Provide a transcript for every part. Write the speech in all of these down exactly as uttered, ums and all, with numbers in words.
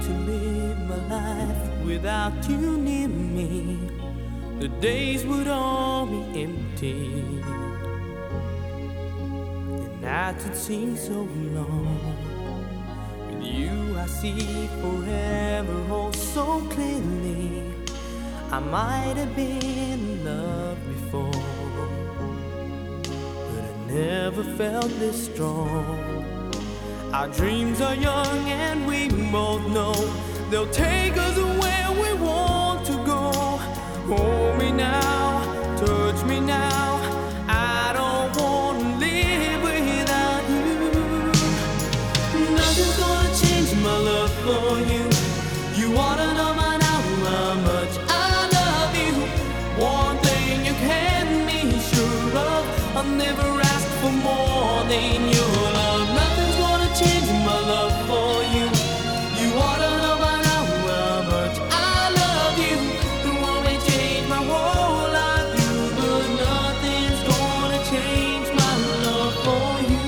to live my life without you near me, the days would all be empty. The nights would seem so long. With you I see forever oh so clearly. I might have been in love before, but I never felt this strong. Our dreams are young and we both know they'll take us where we want to go. Hold me now, touch me now, I don't want to live without you. Nothing's gonna change my love for you. You wanna know by now how much I love you. One thing you can be sure of, I'll never ask for more than your love. Nothing's gonna change my love for you. You wanna know by now how much I love you. It won't change my whole life, you, but nothing's gonna change my love for you.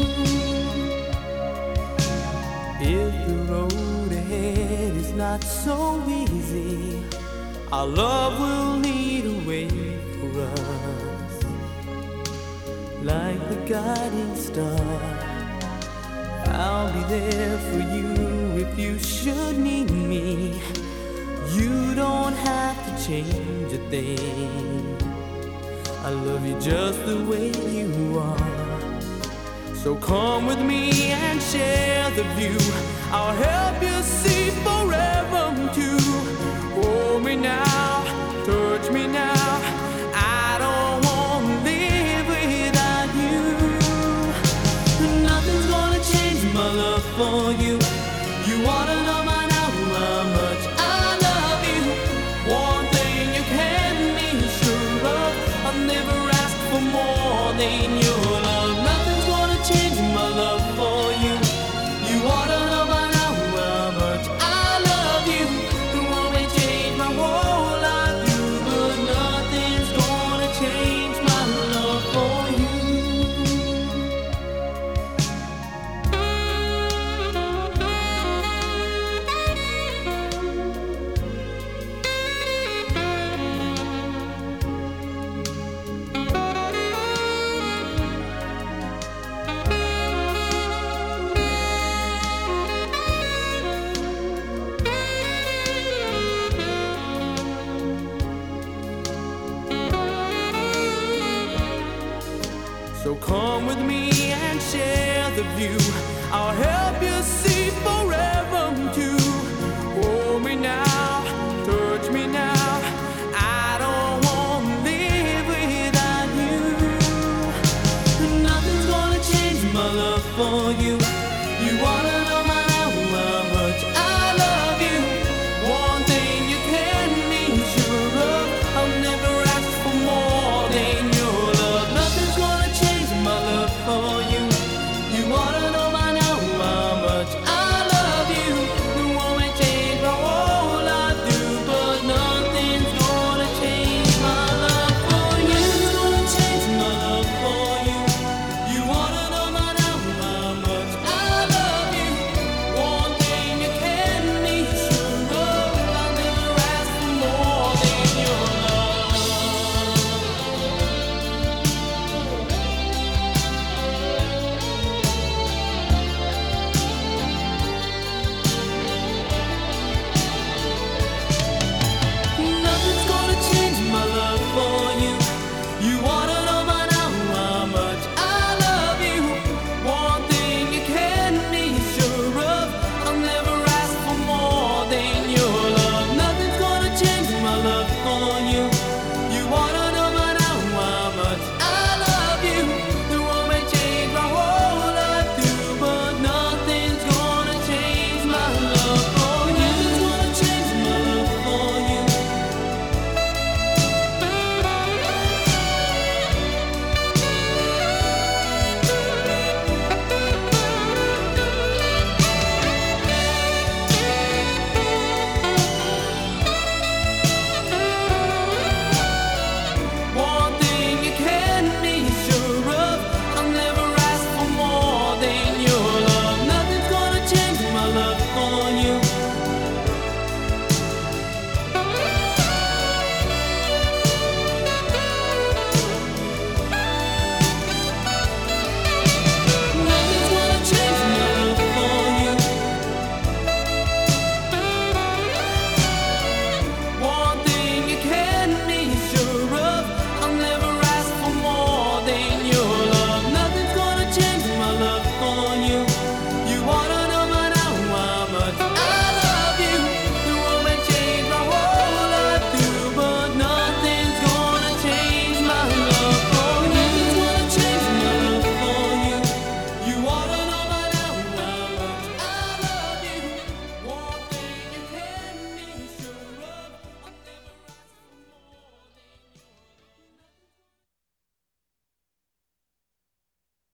If the road ahead is not so easy, our love will lead a way for us, like the guiding star. I'll be there for you if you should need me. You don't have to change a thing. I love you just the way you are. So come with me and share the view. I'll help you see forever too. Hold me now, touch me now, I don't want to live without you. Nothing's gonna change my love for you. You wanna know by now how much I love you. One thing you can be sure of, I'll never ask for more than your love. Nothing's gonna change my love for you. You wanna know by now how much I love you. It won't change my whole life, you, but nothing's gonna change my love for you. So come with me and share the view. I'll help